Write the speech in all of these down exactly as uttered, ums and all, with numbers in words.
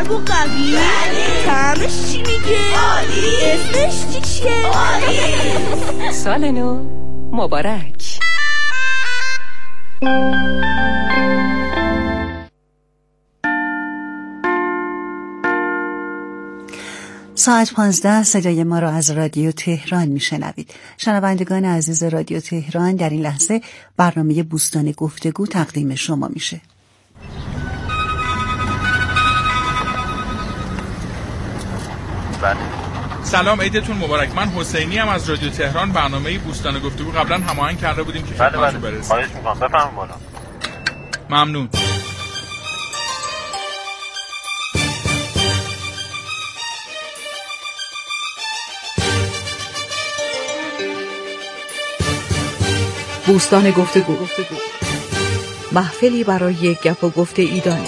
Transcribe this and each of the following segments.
چرب و قوی؟ طعمش چی میگه؟ عالی. اسمش چیه؟ عالی. سال نو مبارک. ساعت پانزده صدای ما را از رادیو تهران میشنوید. شنوندگان عزیز رادیو تهران، در این لحظه برنامه بوستان گفتگو تقدیم شما میشه. بله. سلام، عیدتون مبارک. من حسینی ام از رادیو تهران. برنامه بوستان گفتگو قبلا هماهنگ کرده بودیم که خدمتتون برسیم. خواهش می‌کنم بفرمایید بالا. ممنون. بوستان گفتگو، محفلی برای گپ و گفت ایدانه.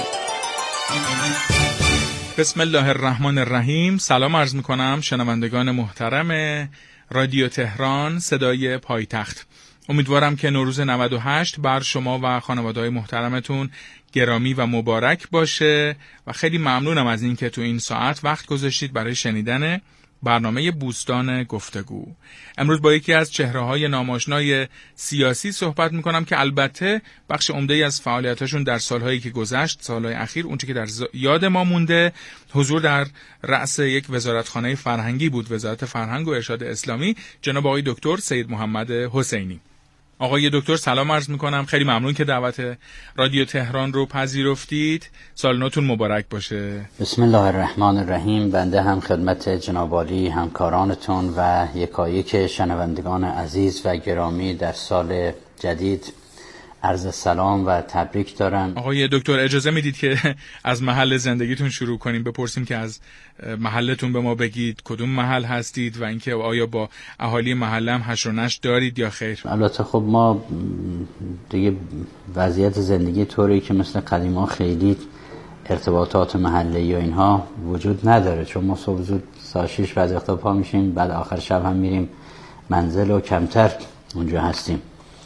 بسم الله الرحمن الرحیم. سلام عرض میکنم شنوندگان محترم رادیو تهران صدای پایتخت. امیدوارم که نوروز نود و هشت بر شما و خانواده‌های محترمتون گرامی و مبارک باشه و خیلی ممنونم از این که تو این ساعت وقت گذاشتید برای شنیدن برنامه بوستان گفتگو. امروز با یکی از چهره‌های ناماشنای سیاسی صحبت می‌کنم که البته بخش عمده‌ای از فعالیتاشون در سال‌هایی که گذشت، سال‌های اخیر، اونچه که در یاد ما مونده حضور در رأس یک وزارتخانه فرهنگی بود، وزارت فرهنگ و ارشاد اسلامی، جناب آقای دکتر سید محمد حسینی. آقای دکتر سلام عرض میکنم، خیلی ممنون که دعوت رادیو تهران رو پذیرفتید. سال نوتون مبارک باشه. بسم الله الرحمن الرحیم. بنده هم خدمت جناب عالی همکارانتون و یکایک شنوندگان عزیز و گرامی در سال جدید عرض سلام و تبریک دارم. آقای دکتر اجازه میدید که از محل زندگیتون شروع کنیم، بپرسیم که از محلتون به ما بگید کدوم محل هستید و اینکه آیا با اهالی محله هم حشر و نشر دارید یا خیر؟ البته خب ما دیگه وضعیت زندگی طوری که مثل قدیما خیلی ارتباطات محلی و اینها وجود نداره، چون ما صبح زود ساعت شش بعد وقتا پا میشیم، بعد آخر شب هم میریم منزل و کمتر اونجا هستیم.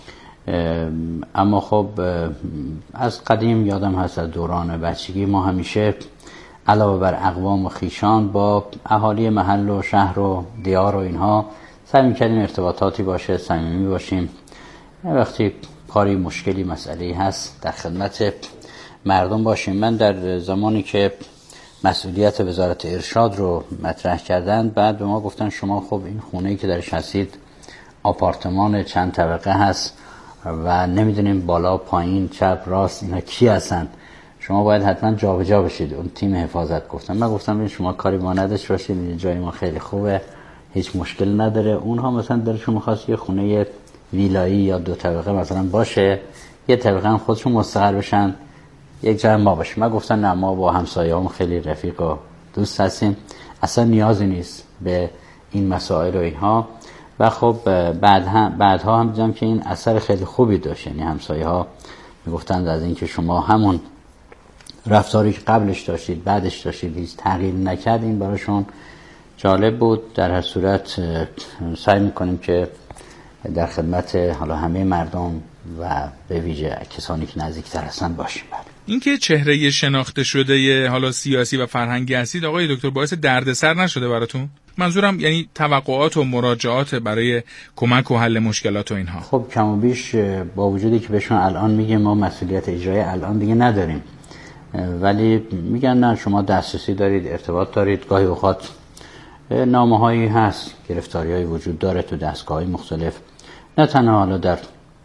اما خب از قدیم یادم هست از دوران بچگی ما همیشه علاوه بر اقوام و خیشان با اهالی محل و شهر و دیار و اینها سعی می‌کردیم ارتباطاتی باشه، صمیمی باشیم. وقتی کاری مشکلی مسئله‌ای هست در خدمت مردم باشیم. من در زمانی که مسئولیت وزارت ارشاد رو مطرح کردن، بعد به ما گفتن شما خب این خونه‌ای که درش هستید آپارتمان چند طبقه هست و نمیدونیم بالا پایین چپ راست اینا کی هستن، شما باید حتما جابجا بشید. اون تیم حفاظت گفتن. من گفتم این شما کاری با نداشت باشید، این جای ما خیلی خوبه، هیچ مشکل نداره. اونها مثلا دلشون می‌خواست یه خونه ویلایی یا دو طبقه مثلا باشه، یه طبقه هم خودشون مستقر بشن، یک جای ما باشه. من گفتم نه، ما با همسایه‌هام خیلی رفیق و دوست هستیم، اصلا نیازی نیست به این مسائل و اینها. و خب بعد هم بعدها هم دیدم که این اثر خیلی خوبی داشت. یعنی همسایه‌ها میگفتند از اینکه شما همون رفتاری که قبلش داشتید بعدش داشتید هیچ تغییر نکرد، این براشون جالب بود. در هر صورت سعی میکنیم که در خدمت حالا همه مردم و به ویژه کسانی که نزدیکتر هستن باشیم. اینکه چهره شناخته شده حالا سیاسی و فرهنگی هستید آقای دکتر باعث دردسر نشده براتون؟ منظورم یعنی توقعات و مراجعات برای کمک و حل مشکلات و اینها. خب کم و بیش با وجودی که بهشون الان میگه ما مسئولیت اجرایی الان دیگه نداریم، ولی میگن نه شما دسترسی دارید، ارتباط دارید. گاهی اوقات نامه هایی هست، گرفتاری هایی وجود داره تو دستگاه های مختلف، نه تنها حالا در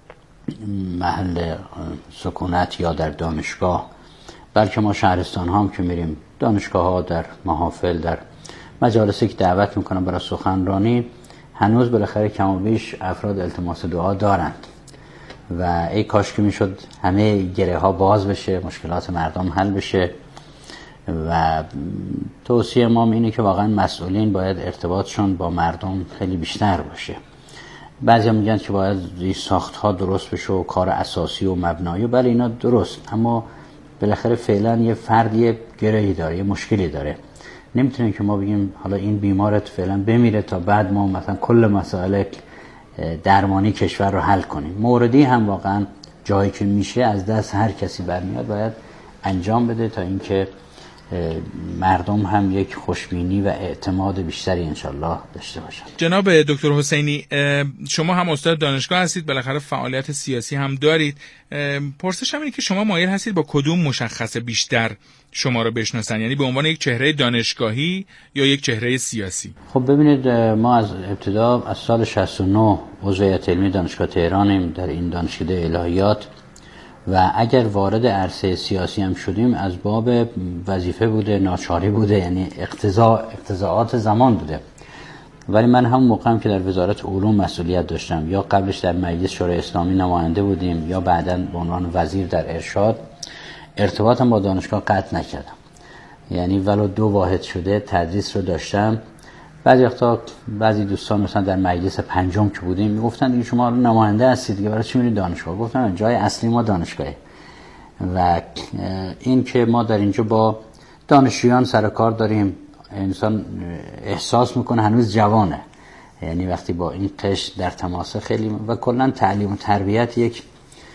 محل سکونت یا در دانشگاه، بلکه ما شهرستان ها هم که میریم، دانشگاه ها، در محافل، در مجالسی که دعوت میکنن برای سخنرانی، هنوز بالاخره کم و بیش افراد التماس دعا دارند و ای کاش که میشد همه گره ها باز بشه، مشکلات مردم حل بشه. و توصیه ما اینه که واقعا مسئولین باید ارتباطشون با مردم خیلی بیشتر باشه. بعضی هم میگن که باید ساخت ها درست بشه و کار اساسی و مبنایی، بله اینا درست، اما بالاخره فعلا یه فرد یه گرهی داره، یه مشکلی داره. نمیتونیم که ما بگیم حالا این بیمارت فعلا بمیره تا بعد ما مثلا کل مسائل درمانی کشور رو حل کنیم. موردی هم واقعا جایی که میشه از دست هر کسی برمیاد باید انجام بده تا اینکه مردم هم یک خوشبینی و اعتماد بیشتری انشالله داشته باشن. جناب دکتر حسینی، شما هم استاد دانشگاه هستید، بالاخره فعالیت سیاسی هم دارید. پرسشم اینه که شما مایل هستید با کدوم مشخصه بیشتر شما رو بشناسن، یعنی به عنوان یک چهره دانشگاهی یا یک چهره سیاسی؟ خب ببینید، ما از ابتدا از سال شصت و نه عضو هیئت علمی دانشگاه تهرانیم در این دانشکده الهیات و اگر وارد عرصه سیاسی هم شدیم از باب وظیفه بوده، ناچاری بوده، یعنی اقتضا اقتضاعات زمان بوده. ولی من هم موقعم که در وزارت علوم مسئولیت داشتم یا قبلش در مجلس شورای اسلامی نماینده بودیم یا بعداً به عنوان وزیر در ارشاد، ارتباطم با دانشگاه قطع نکردم. یعنی ولو دو واحد شده تدریس رو داشتم. بعضی وقتا بعضی دوستان مثلا در مجلس پنجم که بودیم میگفتن دیگه شما نماینده هستید دیگه برای چی میرید دانشگاه؟ گفتم جای اصلی ما دانشگاهه و این که ما در اینجا با دانشجویان سر کار داریم، انسان احساس میکنه هنوز جوانه، یعنی وقتی با این قشر در تماس خیلی و کلا تعلیم و تربیت یک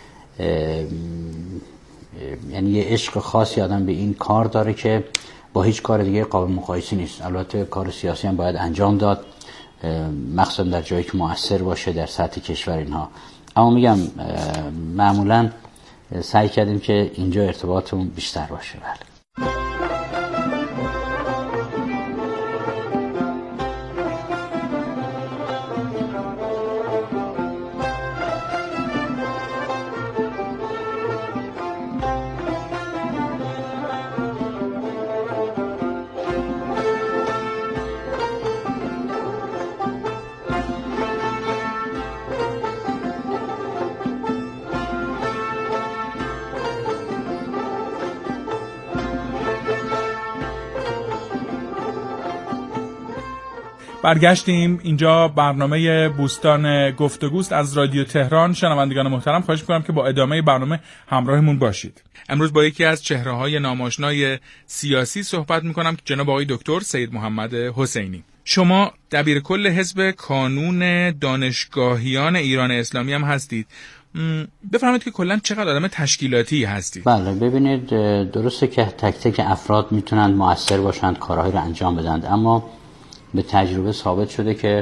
یعنی یه عشق خاصی آدم به این کار داره که با هیچ کار دیگه قابل مقایسه نیست. البته کار سیاسی هم باید انجام داد، مخصوصا در جایی که مؤثر باشه در سطح کشور اینها. اما میگم معمولا سعی کردیم که اینجا ارتباطمون بیشتر باشه. بله. برگشتیم. اینجا برنامه بوستان گفتگوست از رادیو تهران. شنوندگان محترم، خواهش می‌کنم که با ادامه برنامه همراهمون باشید. امروز با یکی از چهره‌های ناماشنای سیاسی صحبت می‌کنم، جناب آقای دکتر سید محمد حسینی. شما دبیر کل حزب کانون دانشگاهیان ایران اسلامی هم هستید. بفرمایید که کلاً چقدر آدم تشکیلاتی هستید؟ بله، ببینید درسته که تک تک افراد میتونن مؤثر باشند، کارهایی رو انجام بدن، اما به تجربه ثابت شده که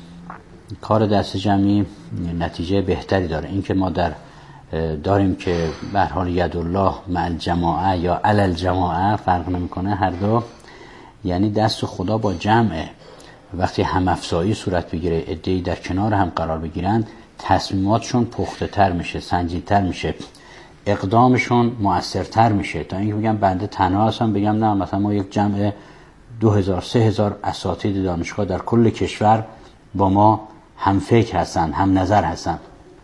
کار دست جمعی نتیجه بهتری داره. این که ما در داریم که به هر حال یدالله مع الجماعه یا علی الجماعه فرق نمیکنه، هر دو یعنی دست خدا با جمعه. وقتی هم افزایی صورت بگیره، عده‌ای در کنار هم قرار بگیرن، تصمیماتشون پخته تر میشه، سنجیدتر میشه، اقدامشون مؤثرتر میشه. تا اینکه بگم بنده تنها هستم، بگم نه مثلا ما یک جمع دو هزار سه هزار اساتید دانشگاه در کل کشور با ما هم فکر هستن، هم نظر هستن.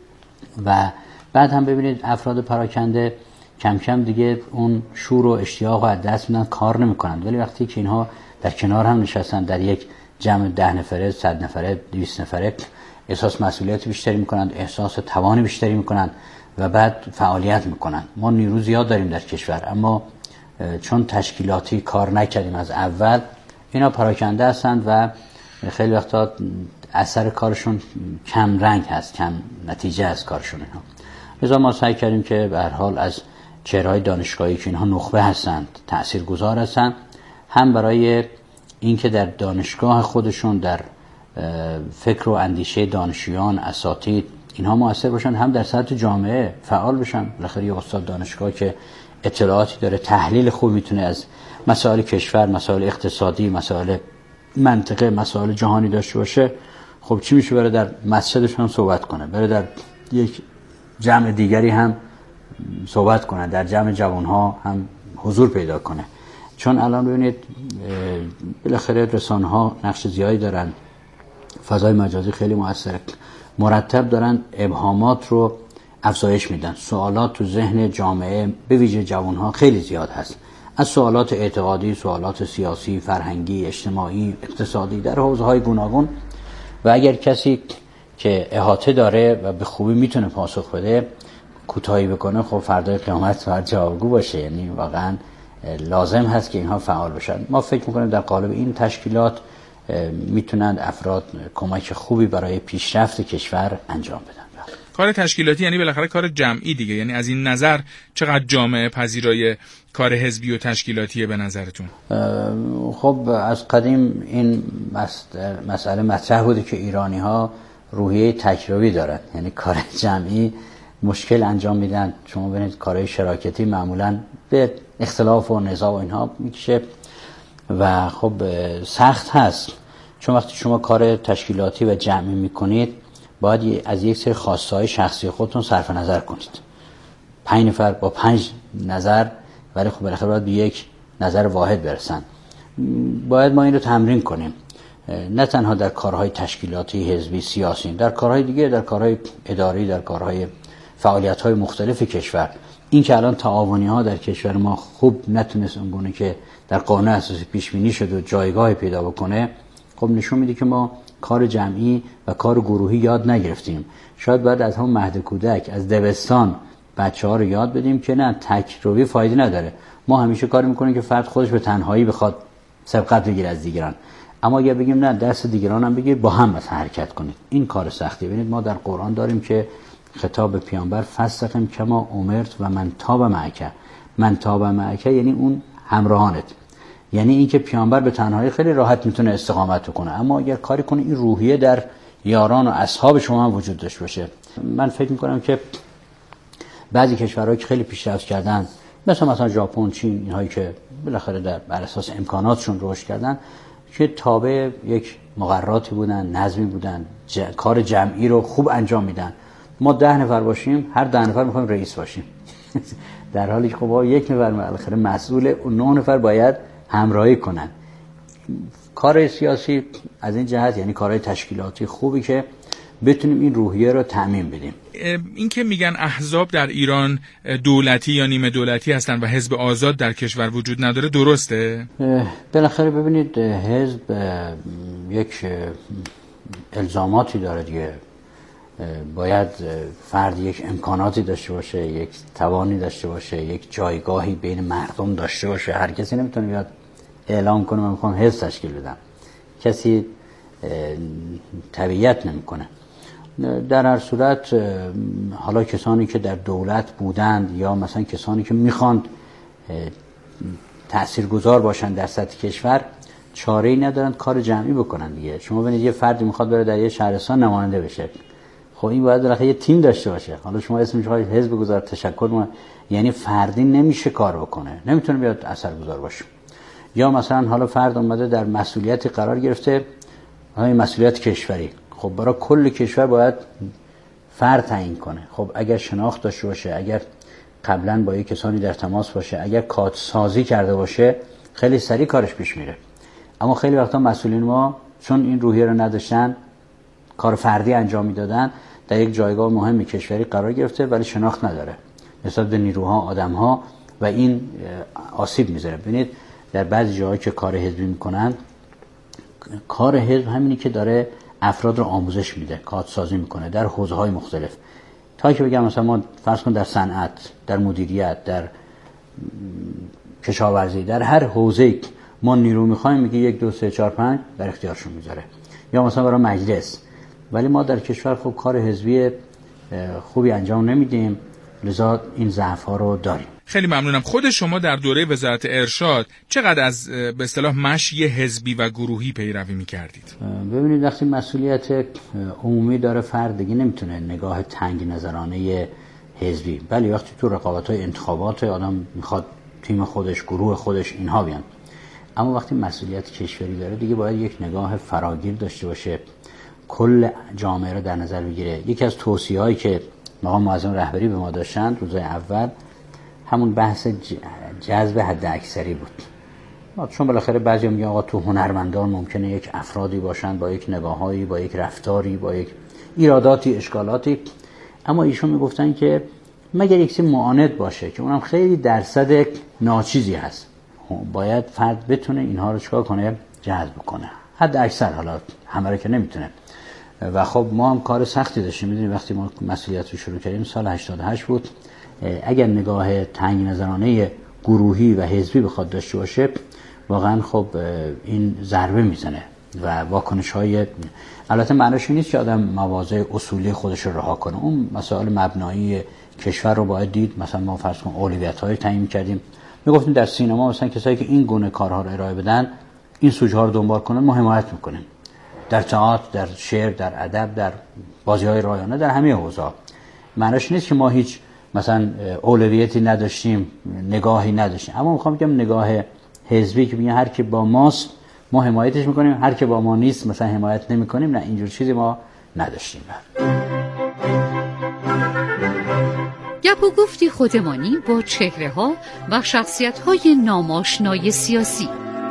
و بعد هم ببینید افراد پراکنده کم کم دیگه اون شور و اشتیاق و از دست میدن، کار نمیکنن. ولی وقتی که اینها در کنار هم نشستن در یک جمع ده نفره، صد نفره، دویست نفره، احساس مسئولیت بیشتری میکنن، احساس توان بیشتری میکنن و بعد فعالیت میکنن. ما نیرو زیاد داریم در کشور، اما چون تشکیلاتی کار نکردیم از اول، اینا پراکنده هستند و خیلی وقتا اثر کارشون کم رنگ هست، کم نتیجه از کارشون. اینا لذا ما سعی کردیم که به هر حال از چهره‌های دانشگاهی که اینها نخبه هستند، تاثیرگذار هستند، هم برای اینکه در دانشگاه خودشون در فکر و اندیشه دانشجویان، اساتید اینها مؤثر باشن، هم در سطح جامعه فعال بشن. بالاخره یه استاد دانشگاه که اطلاعاتی داره، تحلیل خوب میتونه از مسائل کشور، مسائل اقتصادی، مسائل منطقه، مسائل جهانی داشته باشه. خب چی میشه بره در مسجدش هم صحبت کنه، بره در یک جمع دیگری هم صحبت کنه، در جمع جوانها هم حضور پیدا کنه. چون الان ببینید بالاخره رسانه‌ها نقش زیادی دارن، فضای مجازی خیلی موثره، مرتب دارن ابهامات رو افزایش میدن. سوالات تو ذهن جامعه به ویژه جوانها خیلی زیاد هست، از سوالات اعتقادی، سوالات سیاسی، فرهنگی، اجتماعی، اقتصادی در حوزه‌های گوناگون. و اگر کسی که احاطه داره و به خوبی میتونه پاسخ بده کوتاهی بکنه، خب فردای قیامت باید جوابگو باشه. یعنی واقعا لازم هست که اینها فعال بشن. ما فکر میکنیم در قالب این تشکیلات میتونند افراد کمک خوبی برای پیشرفت کشور انجام بدن. کار تشکیلاتی یعنی بالاخره کار جمعی دیگه، یعنی از این نظر چقدر جامعه پذیرای کار حزبی و تشکیلاتیه به نظرتون؟ خب از قدیم این مسئله مطرح بوده که ایرانی ها روحیه تکروی دارن، یعنی کار جمعی مشکل انجام میدن. شما ببینید کارهای شراکتی معمولا به اختلاف و نزاع و اینها میکشه و خب سخت هست، چون وقتی شما کار تشکیلاتی و جمعی میکنید باید از یک سری خواستهای شخصی خودتون صرف نظر کنید. پنج نفر با پنج نظر، ولی خب بالاخره باید به یک نظر واحد برسن. باید ما این رو تمرین کنیم، نه تنها در کارهای تشکیلاتی، حزبی، سیاسی، در کارهای دیگه، در کارهای اداری، در کارهای فعالیت‌های مختلف کشور. این که الان تعاونی ها در کشور ما خوب نتونست اونگونه که در قانون اساسی پیش بینی شده و جایگاهی پیدا بکنه، خب نشون میده که ما کار جمعی و کار گروهی یاد نگرفتیم. شاید باید از همون مهد کودک، از دبستان بچه‌ها رو یاد بدیم که نه، تکروی فایده نداره. ما همیشه کار میکنیم که فرد خودش به تنهایی بخواد سبقت بگیره از دیگران، اما اگه بگیم نه، دست دیگران هم بگیر، با هم بس حرکت کنید، این کار سختیه. ببینید ما در قرآن داریم که خطاب به پیامبر فاستقم کما امرت و من تاب معک. من تاب معک یعنی اون همراهانت، یعنی این که پیامبر به تنهایی خیلی راحت میتونه استقامت کنه، اما اگر کاری کنه این روحیه در یاران و اصحاب شما هم وجود داشته باشه. من فکر میکنم که بعضی کشورهایی که خیلی پیشرفت کردن، مثلا مثلا ژاپن، چین، اینهایی که بالاخره در بر اساس امکاناتشون رشد کردن، که تابع یک مقرراتی بودن، نظمی بودن، ج... کار جمعی رو خوب انجام میدن. ما ده نفر باشیم، هر ده نفر میخوایم رئیس باشیم در حالی که خب یک نفر بالاخره مسئول، اون نه نفر باید همراهی کنن. کار سیاسی از این جهت، یعنی کارهای تشکیلاتی خوبی که بتونیم این روحیه رو تأمین بدیم. این که میگن احزاب در ایران دولتی یا نیمه دولتی هستن و حزب آزاد در کشور وجود نداره، درسته؟ بالاخره ببینید حزب یک الزاماتی داره دیگه، باید فرد یک امکاناتی داشته باشه، یک توانی داشته باشه، یک جایگاهی بین مردم داشته باشه. هر کسی نمیتونه بیاد اعلام کنه من میخوام حزب تشکیل بدم، کسی تبعیت نمیکنه. در هر صورت حالا کسانی که در دولت بودند یا مثلا کسانی که میخواند تاثیرگذار باشن در سطح کشور، چاره‌ای ندارن کار جمعی بکنن دیگه. شما ببینید یه فردی میخواد بره در یه شهرستان نماینده بشه، خب این باید بالاخره یه تیم داشته باشه. حالا شما اسمش رو حزب بگذار، تشکل ما، یعنی فردی نمیشه کار بکنه، نمیتونه بیاد اثرگذار باشه. یا مثلا حالا فرد اومده در مسئولیتی قرار گرفته، همین مسئولیت کشوری، خب برای کل کشور باید فرد تعیین کنه. خب اگر شناخت داشته باشه، اگر قبلا با یک کسانی در تماس باشه، اگر کادر سازی کرده باشه، خیلی سریع کارش پیش میره. اما خیلی وقتا مسئولین ما چون این روحیه رو نداشتن، کار فردی انجام میدادن، در یک جایگاه مهم کشوری قرار گرفته ولی شناخت نداره نسبت به نیروها، آدمها، و این آسیب میذاره. ببینید در بعضی جاهایی که کار حزبی میکنن، کار حزب همینی که داره افراد رو آموزش میده، کادرسازی میکنه در حوزه‌های مختلف. تا که بگم مثلا ما فرض کن در صنعت، در مدیریت، در کشاورزی، در هر حوزه‌ای ما نیرو میخوایم، میگه یک دو سه چهار پنج در اختیارشون میذاره. یا مثلا برای مجلس، ولی ما در کشور خب کار حزبی خوبی انجام نمیدیم، لذا این ضعف‌ها رو داریم. خیلی ممنونم. خود شما در دوره وزارت ارشاد چقدر از به اصطلاح مشی حزبی و گروهی پیروی می‌کردید؟ ببینید وقتی مسئولیت عمومی داره، فرد دیگه نمیتونه نگاه تنگ نظرانه حزبی، ولی وقتی تو رقابت‌های انتخابات آدم میخواد تیم خودش، گروه خودش، اینها بیان. اما وقتی مسئولیت کشوری داره دیگه باید یک نگاه فراگیر داشته باشه، کل جامعه رو در نظر بگیره. یکی از توصیه‌هایی که مقام معظم رهبری به ما داشتن روزهای اول همون بحث جذب حد اکثری بود. چون بالاخره بعضی میگن آقا تو هنرمندان ممکنه یک افرادی باشن با یک نگاهایی، با یک رفتاری، با یک ایراداتی، اشکالاتی، اما ایشون میگفتن که مگر یک چیز معاند باشه که اونم خیلی درصد ناچیزی هست، باید فرد بتونه اینها رو چیکار کنه، جذب کنه، حد اکثر، حالا همه رو که نمیتونه. و خب ما هم کار سختی داشتیم. میدونید وقتی ما مسئولیت رو شروع کردیم سال هشتاد و هشت بود، اگر نگاه تنگ نظرانه گروهی و حزبی بخواد داشته باشه، واقعا خب این ضربه میزنه. و واکنش های، البته معنیش نیست که آدم مواضع اصولی خودش رو رها کنه، اون مسائل مبنایی کشور رو باید دید. مثلا ما فرض کن اولویت های تعیین کردیم، میگفتیم در سینما مثلا کسایی که این گونه کارها رو ارائه بدن، این سوژه ها رو دنبال کنن، ما حمایت میکنیم. در تئاتر، در شعر، در ادب، در بازی‌های رایانه، در همه حوزه. معنیش نیست که ما هیچ مثلا اولویتی نداشتیم، نگاهی نداشتیم، اما میخوام بگم نگاه حزبی که میگه هر کی با ماست ما حمایتش میکنیم، هر کی با ما نیست مثلا حمایت نمیکنیم، نه اینجور چیزی ما نداشتیم. گپ و گفتی خودمانی با چهره ها و شخصیت های ناماشنای سیاسی.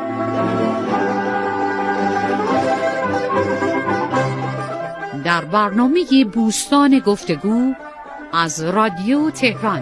در برنامه بوستان گفتگو از رادیو تهران.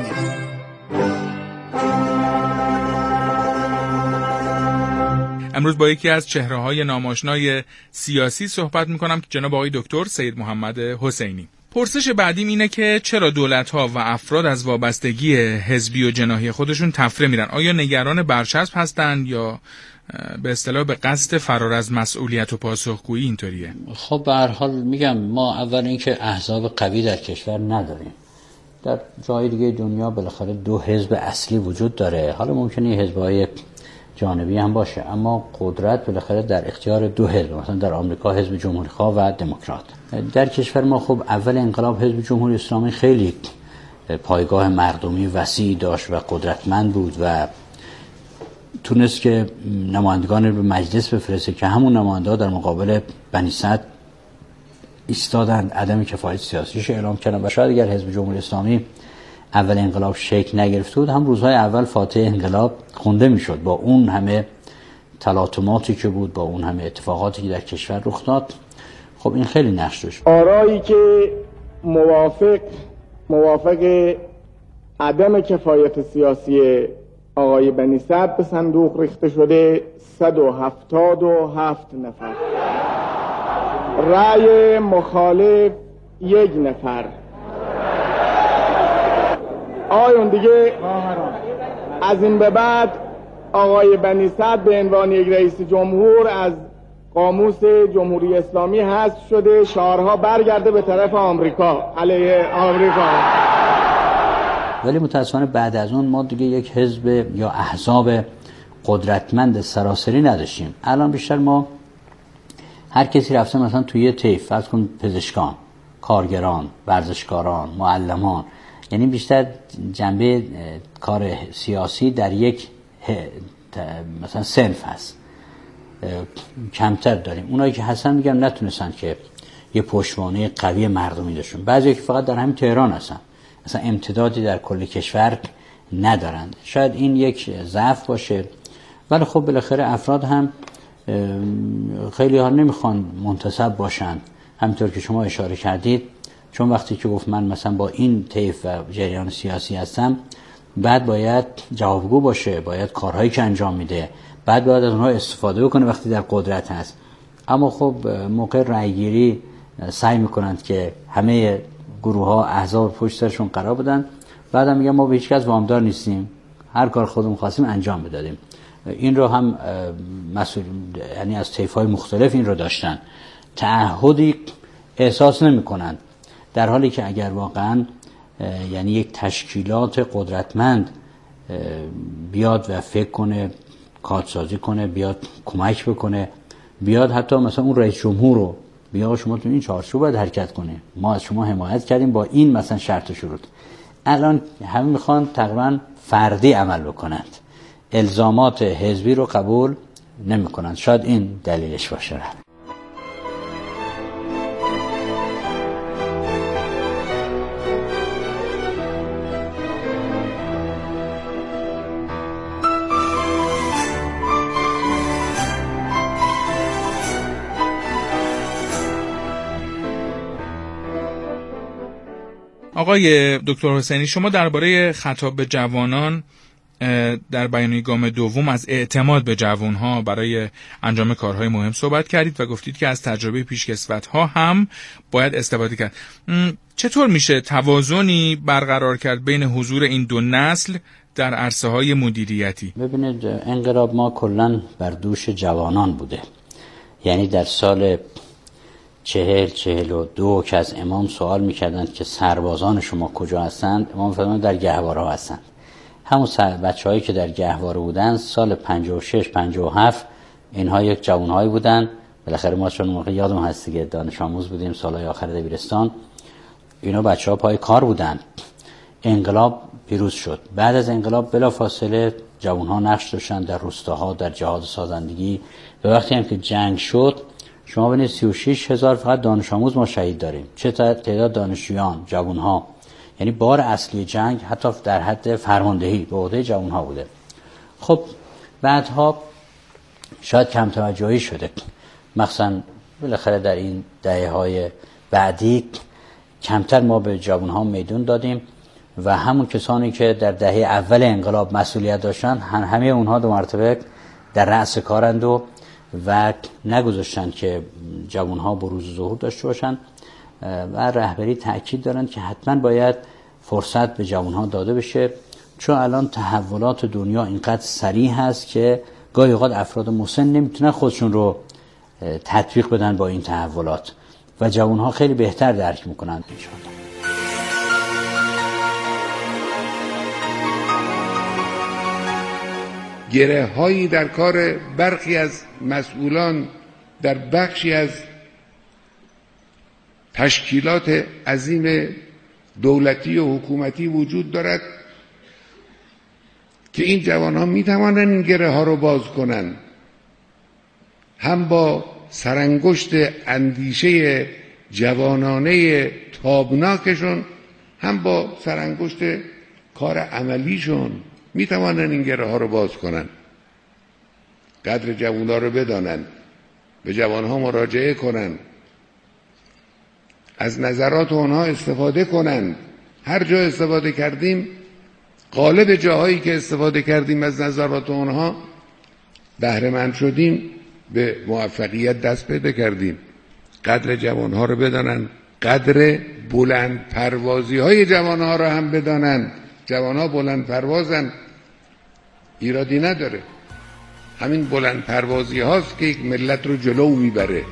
امروز با یکی از چهره‌های ناماشنای سیاسی صحبت می‌کنم، جناب آقای دکتر سید محمد حسینی. پرسش بعدیم اینه که چرا دولت‌ها و افراد از وابستگی حزبی و جناحی خودشون تفره میرن؟ آیا نگران برچسب هستند یا به اصطلاح به قصد فرار از مسئولیت و پاسخگویی اینطوریه؟ خب به هر حال میگم ما اول اینکه احزاب قوی در کشور نداریم. در جای دیگه دنیا بالاخره دو حزب اصلی وجود داره. حالا ممکنه حزب‌های جانبی هم باشه، اما قدرت بالاخره در اختیار دو حزب، مثلا در آمریکا حزب جمهوری‌خواه و دموکرات. در کشور ما خب اول انقلاب حزب جمهوری اسلامی خیلی پایگاه مردمی وسیع داشت و قدرتمند بود و تونست که نمایندگان رو به مجلس بفرسته که همون نماینده‌ها در مقابل بنی سعد ایستادند، عدم کفایت سیاسیش اعلام کردن و شاید اگر حزب جمهوری اسلامی اول انقلاب شکل نگرفته بود هم روزهای اول فاتح انقلاب خونده میشد. با اون همه تلاطماتی که بود، با اون همه اتفاقاتی که در کشور رخ داد، خب این خیلی نقش داشت. آرایی که موافق موافق عدم کفایت سیاسی آقای بنی سعد به صندوق ریخته شده صد و هفتاد و هفت نفر، رأی مخالف یک نفر. آیون دیگه از این به بعد آقای بنی سعد به عنوان یک رئیس جمهور از قاموس جمهوری اسلامی حذف شده، شعارها برگرده به طرف آمریکا، علیه آمریکا. ولی متاسفانه بعد از اون ما دیگه یک حزب یا احزاب قدرتمند سراسری نداشتیم. الان بیشتر ما هر کسی رفته مثلا توی یه طیف، فرض کن پزشکان، کارگران، ورزشکاران، معلمان، یعنی بیشتر جنبه کار سیاسی در یک مثلا صنف هست، کمتر داریم. اونایی که هستن میگم نتونستن که یه پشتوانه قوی مردمی داشتن. بعضی که فقط در همین تهران هستن، مثلا امتدادی در کل کشور ندارند. شاید این یک ضعف باشه، ولی خب بالاخره افراد هم خیلی ها نمیخوان منتسب باشن. همینطور که شما اشاره کردید، چون وقتی که گفت من مثلا با این طیف و جریان سیاسی هستم، بعد باید جوابگو باشه، باید کارهایی که انجام میده، بعد باید از اونها استفاده بکنه وقتی در قدرت هست. اما خب موقع رأیگیری سعی میکنند که همه گروه ها احزاب پشت سرشون قرار بدن، بعدم میگن ما به هیچ کس وامدار نیستیم، هر کار خودمون خواستیم انجام بدادیم. این رو هم مسئول، یعنی از طیف‌های مختلف این رو داشتن، تعهدی احساس نمی‌کنند، در حالی که اگر واقعا یعنی یک تشکیلات قدرتمند بیاد و فکر کنه، کارسازی کنه، بیاد کمک بکنه، بیاد حتی مثلا اون رئیس جمهور رو بیا شما تو این چارچوب باید حرکت کنه، ما از شما حمایت کردیم با این مثلا شرط و شروط. الان همه میخوان تقریبا فردی عمل بکنند، الزامات حزبی رو قبول نمیکنند. شاید این دلیلش باشه. آقای دکتر حسینی، شما درباره خطاب به جوانان در بیانیه گام دوم از اعتماد به جوانها برای انجام کارهای مهم صحبت کردید و گفتید که از تجربه پیشکسوت‌ها هم باید استفاده کرد. چطور میشه توازنی برقرار کرد بین حضور این دو نسل در عرصه‌های مدیریتی؟ ببینید، انقلاب ما کلاً بر دوش جوانان بوده. یعنی در سال چهل چهل و دو که از امام سوال میکردند که سربازان شما کجا هستند، امام فرمود در گهواره هستند. همون بچه هایی که در گهواره بودن سال پنجاه و شش پنجاه و هفت اینها یک جوانهایی بودن. بالاخره ما چون موقع یادم هست دیگه دانش آموز بودیم، سالهای آخر دبیرستان، اینا بچه ها پای کار بودن. انقلاب پیروز شد. بعد از انقلاب بلافاصله جوانها نقش داشتن در روستاها، در جهاد سازندگی. به وقتی هم که جنگ شد شما ببینید سی و شش هزار فقط دانش آموز ما شهید داریم، چه تعداد دانشجویان، جوانها. یعنی بار اصلی جنگ حتی در حد فرماندهی به عهده جوانها بوده. خب بعدها شاید کم توجهی شده، مثلا بالاخره در این دهه‌های بعدی کمتر ما به جوانها میدون دادیم و همون کسانی که در دهه اول انقلاب مسئولیت داشتن همه اونها دو مرتبه در رأس کارند و و نگذاشتن که جوانها بروز ظهور داشته باشن و رهبری تأکید دارند که حتما باید فرصت به جوانها داده بشه، چون الان تحولات دنیا اینقدر سریع هست که گاهی اوقات افراد مسن نمیتونن خودشون رو تطبیق بدن با این تحولات و جوانها خیلی بهتر درک میکنن انشاءالله. گره هایی در کار برخی از مسئولان در بخشی از تشکیلات عظیم دولتی و حکومتی وجود دارد که این جوان ها می توانند این گره ها رو باز کنند، هم با سرانگشت اندیشه جوانانه تابناکشون، هم با سرانگشت کار عملیشون می توانند این گره ها رو باز کنند. قدر جوان ها رو بدانند، به جوان ها مراجعه کنند، از نظرات اونها استفاده کنند. هر جا استفاده کردیم، غالب جاهایی که استفاده کردیم از نظرات اونها بهره مند شدیم، به موفقیت دست پیدا کردیم. قدر جوان ها رو بدانند، قدر بلند پروازی های جوان ها رو هم بدانند. جوان ها بلند پروازن، ایرادی نداره. همین بلند پروازی هاست که یک ملت رو جلو میبره.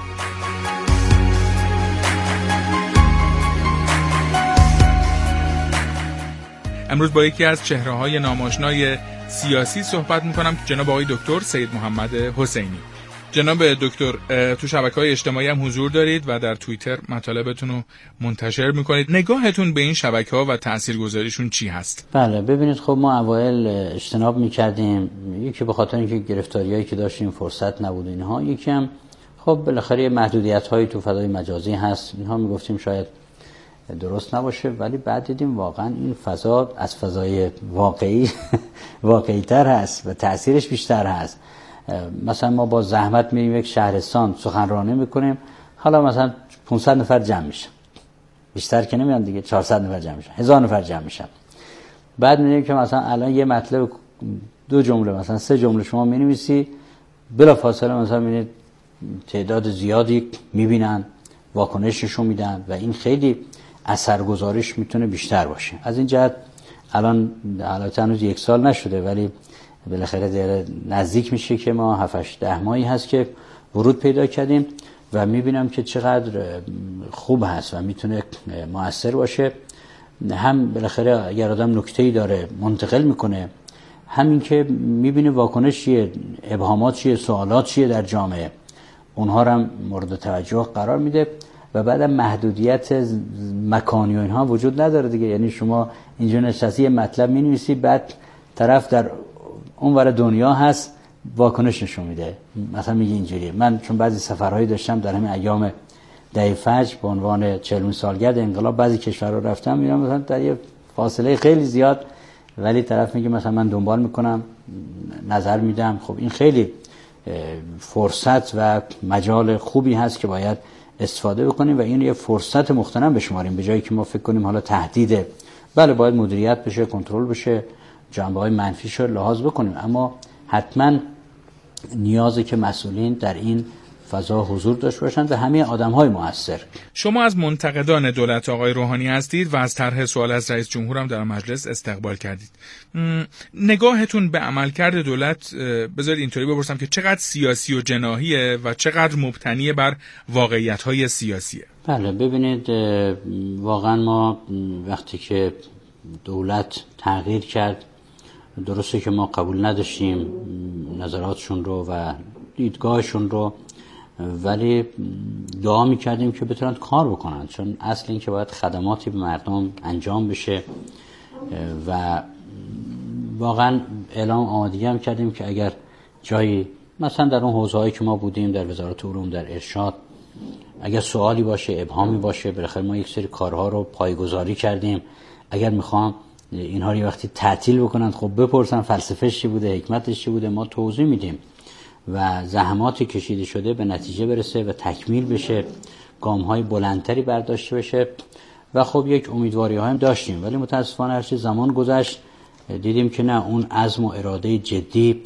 امروز با یکی از چهره‌های ناماشنای سیاسی صحبت می‌کنم، جناب آقای دکتر سید محمد حسینی. جناب دکتر، تو شبکه‌های اجتماعی هم حضور دارید و در توییتر مطالبتون رو منتشر می‌کنید. نگاهتون به این شبکه‌ها و تاثیرگذاریشون چی هست؟ بله، ببینید خب ما اوایل اجتناب می‌کردیم، یکی به خاطر اینکه گرفتاریایی که داشتیم فرصت نبود اینها، یکی هم خب بالاخره محدودیت‌هایی تو فضای مجازی هست، اینها می‌گفتیم شاید درست نباشه، ولی بعد دیدیم واقعا این فضا از فضای واقعی واقعی تر هست و تأثیرش بیشتر هست. مثلا ما با زحمت میریم یک شهرستان سخنرانی میکنیم، حالا مثلا پانصد نفر جمع میشن، بیشتر که نمیان دیگه، چهارصد نفر جمع میشن، هزار نفر جمع میشن. بعد میبینیم که مثلا الان یه مطلب دو جمله مثلا سه جمله شما مینویسی، بلافاصله مثلا میبینید تعداد زیادی میبینن، واکنششون میدن و این خیلی اثرگذاریش میتونه بیشتر باشه. از این جهت الان البته هنوز یک سال نشده ولی بالاخره داره نزدیک میشه که ما هفت هشت ده ماهی هست که ورود پیدا کردیم و میبینم که چقدر خوب هست و میتونه مؤثر باشه. هم بالاخره اگر آدم نکته‌ای داره منتقل میکنه، همین که میبینه واکنش چیه، ابهامات چیه، سوالات چیه در جامعه، اونها رو هم مورد توجه قرار میده و بعدم محدودیت مکانی و اینها وجود نداره دیگه. یعنی شما اینجا نشستی یه مطلب می‌نویسی، بعد طرف در اون ور دنیا هست واکنش نشون میده، مثلا میگه اینجوریه. من چون بعضی سفرهایی داشتم در همین ایام دهه فجر به عنوان چهلمین سالگرد انقلاب بعضی کشورها رفتم، میرم مثلا در یه فاصله خیلی زیاد، ولی طرف میگه مثلا من دنبال میکنم، نظر میدم. خب این خیلی فرصت و مجال خوبی هست که باید استفاده بکنیم و این یه فرصت مغتنم بشماریم، به جایی که ما فکر کنیم حالا تهدیده. بله باید مدیریت بشه، کنترل بشه، جنبه‌های منفیش رو لحاظ بکنیم، اما حتما نیازه که مسئولین در این فضا حضور داشته باشند و همه آدم‌های مؤثر. شما از منتقدان دولت آقای روحانی هستید و از طرح سوال از رئیس جمهور هم در مجلس استقبال کردید. نگاهتون به عملکرد دولت، بذارید اینطوری بپرسم که چقدر سیاسی و جناحیه و چقدر مبتنی بر واقعیت‌های سیاسیه؟ بله، ببینید واقعا ما وقتی که دولت تغییر کرد، درسته که ما قبول نداشتیم نظراتشون رو و دیدگاهشون رو، ولی دعا میکردیم که بتونن کار بکنن، چون اصل این که باید خدماتی به مردم انجام بشه و واقعا اعلام آمادگی هم کردیم که اگر جایی مثلا در اون حوزه‌هایی که ما بودیم، در وزارت علوم، در ارشاد، اگر سوالی باشه، ابهامی باشه، بالاخره ما یک سری کارها رو پایه‌گذاری کردیم. اگر میخوام اینها رو وقتی تعطیل بکنن، خب بپرسن فلسفه‌اش چی بوده، حکمتش چی بوده، ما توضیح میدیم و زحماتی کشیده شده به نتیجه برسه و تکمیل بشه، گام‌های بلندتری برداشته بشه و خب یک امیدواری‌ها هم داشتیم، ولی متاسفانه هرچی زمان گذشت دیدیم که نه، اون عزم و اراده جدی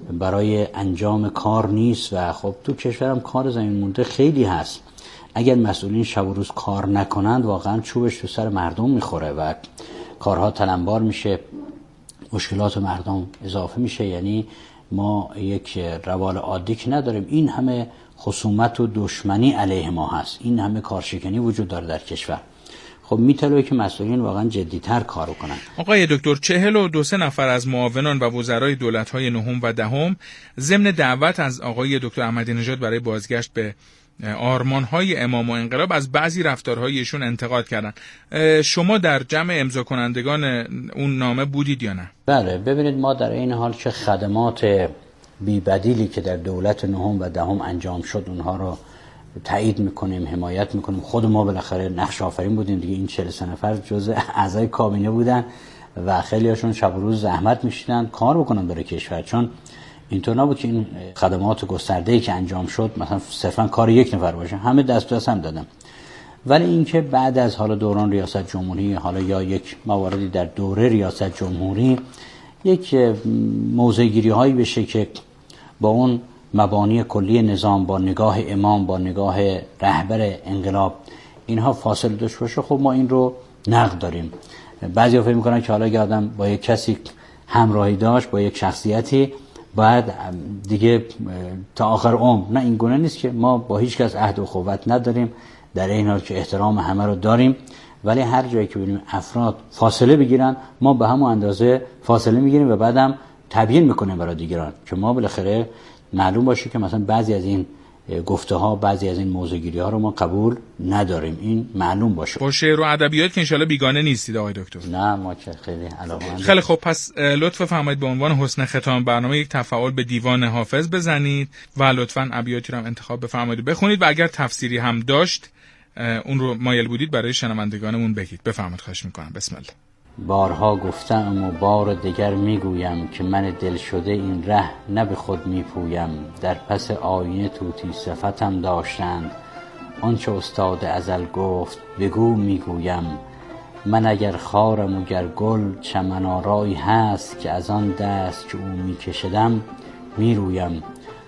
برای انجام کار نیست و خب تو کشورم کار زمین مونده خیلی هست. اگر مسئولین شب و روز کار نکنند واقعا چوبش تو سر مردم میخوره و کارها تلمبار میشه، مشکلات مردم اضافه میشه. یعنی ما یک روال عادی که نداریم، این همه خصومت و دشمنی علیه ما هست، این همه کارشکنی وجود داره در کشور. خب میطلبه که مسئولین واقعا جدی‌تر کار کنن. آقای دکتر، چهل و دو سه نفر از معاونان و وزرای دولت‌های نهم و دهم ضمن دعوت از آقای دکتر احمدی نژاد برای بازگشت به آرمان‌های امام و انقلاب از بعضی رفتارهای ایشون انتقاد کردن. شما در جمع امضا کنندگان اون نامه بودید یا نه؟ بله، ببینید ما در این حال که خدمات بی‌بدیلی که در دولت نهم و دهم انجام شد اونها رو تایید میکنیم، حمایت میکنیم. خود ما بالاخره نقش آفرین بودیم دیگه، این چهل و سه نفر جزء اعضای کابینه بودن و خیلی هاشون شب و روز زحمت میشیدن کار بکنن برای کشور، چون اینطور نبود که این خدمات گسترده‌ای که انجام شد مثلا صرفا کار یک نفر باشه، همه دست به دست هم دادن. ولی اینکه بعد از حالا دوران ریاست جمهوری، حالا یا یک مواردی در دوره ریاست جمهوری، یک موضع گیری هایی بشه که با اون مبانی کلی نظام، با نگاه امام، با نگاه رهبر انقلاب اینها فاصله داشته باشه، خب ما این رو نقد داریم. بعضیا فکر میکنن که حالا اگه آدم با یک کسی همراهی داشت، با یک شخصیتی، باید دیگه تا آخر عمر. نه، این گونه نیست که ما با هیچ کس عهد و اخوت نداریم، در این حال که احترام همه رو داریم، ولی هر جایی که ببینیم افراد فاصله بگیرن ما به همون اندازه فاصله میگیریم و بعدم تبیین میکنیم برای دیگران که ما بالاخره معلوم باشه که مثلا بعضی از این گفته ها، بعضی از این موضوعگیری ها رو ما قبول نداریم، این معلوم باشه. با شعر و ادبیات که انشالله بیگانه نیستید آقای دکتر. نه، ما که خیلی علاقه‌مندیم. خیلی خب، پس لطف فرمایید به عنوان حسن ختام برنامه یک تفاعل به دیوان حافظ بزنید و لطفاً ابیاتی رو هم انتخاب بفرمایید بخونید و اگر تفسیری هم داشت اون رو مایل بودید برای شنوندگانمون بگید. بفرمایید، خواهش میکنم. بسم الله. بارها گفتم و بار دیگر میگویم که من دل شده این ره نه به خود میپویم. در پس آینه طوطی صفتم داشتند، آنچه استاد ازل گفت بگو میگویم. من اگر خارم و گر گل چمن آرایی هست، که از آن دست که او میکشدم میرویم.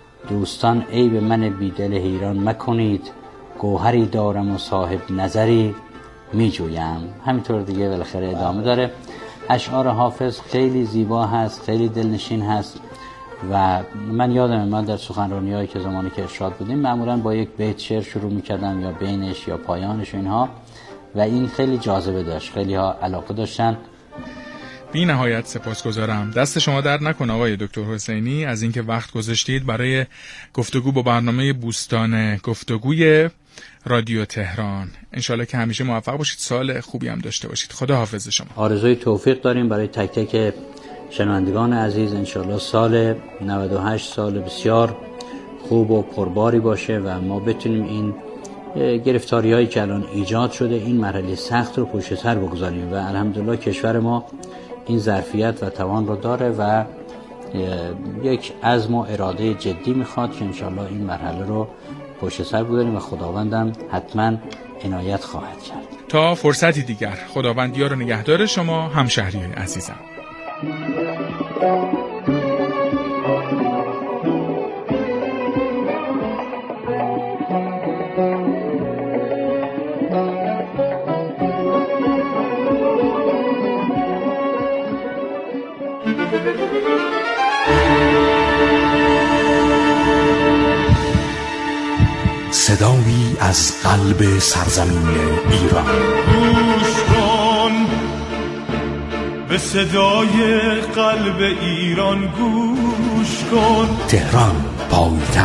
دوستان عیب من بیدل حیران مکنید، گوهری دارم و صاحب نظری می جویم. همینطور دیگه بالاخره ادامه داره. اشعار حافظ خیلی زیبا هست، خیلی دلنشین هست و من یادم من در سخنرانی‌هایی که زمانی که ارشاد بودیم معمولاً با یک بیت شعر شروع می‌کردم، یا بینش یا پایانش اینها، و این خیلی جاذبه داشت، خیلی ها علاقه داشتن. بی نهایت سپاسگزارم. دست شما درد نکنه آقای دکتر حسینی از اینکه وقت گذاشتید برای گفتگو با برنامه بوستان گفتگوی رادیو تهران. انشالله که همیشه موفق باشید، سال خوبی هم داشته باشید. خدا حافظ شما. آرزوی توفیق داریم برای تک تک شنوندگان عزیز. انشالله سال نود و هشت سال بسیار خوب و پرباری باشه و ما بتونیم این گرفتاری هایی که الان ایجاد شده، این مرحله سخت رو پشت سر بگذاریم و الحمدلله کشور ما این ظرفیت و توان رو داره و یک عزم و اراده جدی میخواد که انشالله این مرحله رو پشت سر بگذاریم و خداوندم حتما عنایت خواهد کرد. تا فرصتی دیگر، خداوند یار و نگهدار شما همشهریان عزیزم. صدایی از قلب سرزمین ایران. گوش کن به صدای قلب ایران، گوش کن. تهران پایتخت